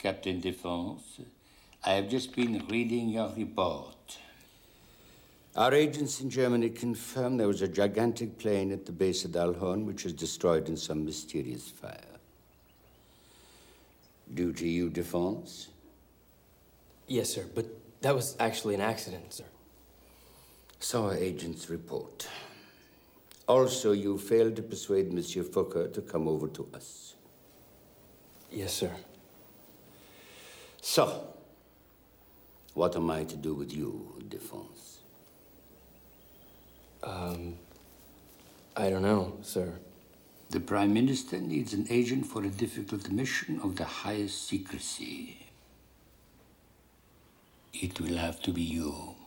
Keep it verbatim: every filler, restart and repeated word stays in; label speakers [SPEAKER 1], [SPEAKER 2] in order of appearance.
[SPEAKER 1] Captain Defense. I have just been reading your report. Our agents in Germany confirm there was a gigantic plane at the base of Dalhorn which was destroyed in some mysterious fire. Due to you, Defense?
[SPEAKER 2] Yes, sir, but that was actually an accident, sir.
[SPEAKER 1] So our agents report. Also, you failed to persuade Monsieur Fokker to come over to us.
[SPEAKER 2] Yes, sir.
[SPEAKER 1] So, what am I to do with you, Defense?
[SPEAKER 2] Um, I don't know, sir.
[SPEAKER 1] The Prime Minister needs an agent for a difficult mission of the highest secrecy. It will have to be you.